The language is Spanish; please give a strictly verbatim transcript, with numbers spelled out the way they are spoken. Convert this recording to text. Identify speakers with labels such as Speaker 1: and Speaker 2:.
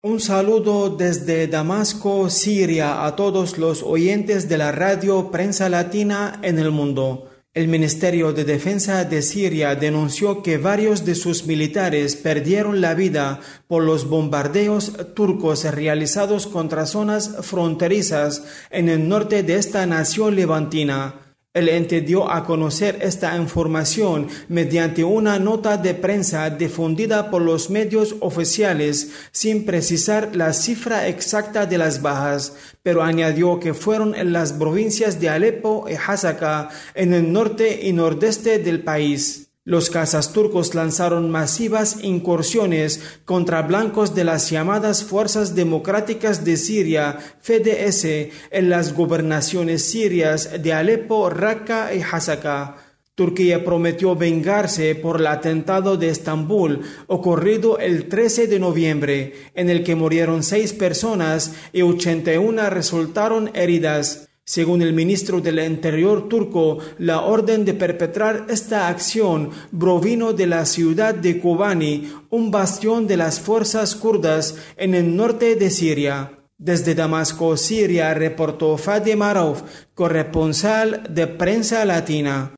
Speaker 1: Un saludo desde Damasco, Siria, a todos los oyentes de la radio Prensa Latina en el mundo. El Ministerio de Defensa de Siria denunció que varios de sus militares perdieron la vida por los bombardeos turcos realizados contra zonas fronterizas en el norte de esta nación levantina. El ente dio a conocer esta información mediante una nota de prensa difundida por los medios oficiales sin precisar la cifra exacta de las bajas, pero añadió que fueron en las provincias de Alepo y Hasaka, en el norte y nordeste del país. Los cazas turcos lanzaron masivas incursiones contra blancos de las llamadas Fuerzas Democráticas de Siria, F D S, en las gobernaciones sirias de Alepo, Raqqa y Hasaka. Turquía prometió vengarse por el atentado de Estambul ocurrido el trece de noviembre, en el que murieron seis personas y ochenta y una resultaron heridas. Según el ministro del Interior turco, la orden de perpetrar esta acción provino de la ciudad de Kobani, un bastión de las fuerzas kurdas en el norte de Siria. Desde Damasco, Siria, reportó Fadi Maruf, corresponsal de Prensa Latina.